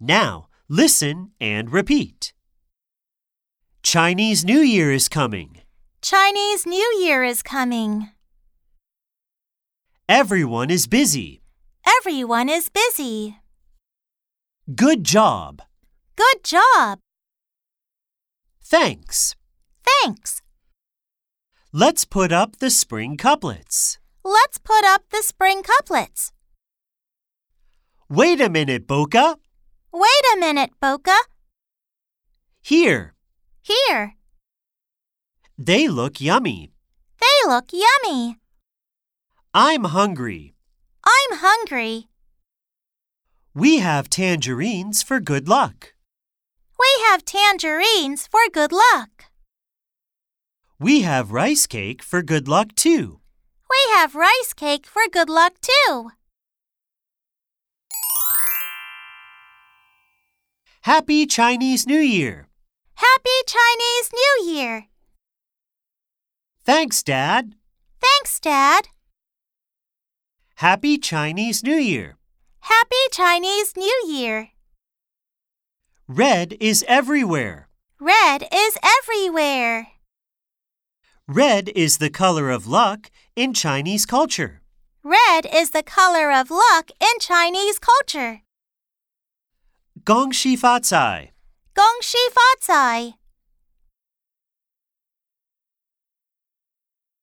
Now, listen and repeat. Chinese New Year is coming. Chinese New Year is coming. Everyone is busy. Everyone is busy. Good job. Good job. Thanks. Thanks. Let's put up the spring couplets. Let's put up the spring couplets. Wait a minute, Boca. Wait a minute, Boca. Here. Here. They look yummy. They look yummy. I'm hungry. I'm hungry. We have tangerines for good luck. We have tangerines for good luck. We have rice cake for good luck too. We have rice cake for good luck too. Happy Chinese New Year. Happy Chinese New Year. Thanks, Dad. Thanks, Dad. Happy Chinese New Year. Happy Chinese New Year. Red is everywhere. Red is everywhere. Red is the color of luck in Chinese culture. Red is the color of luck in Chinese culture. 恭喜发财. 恭喜发财.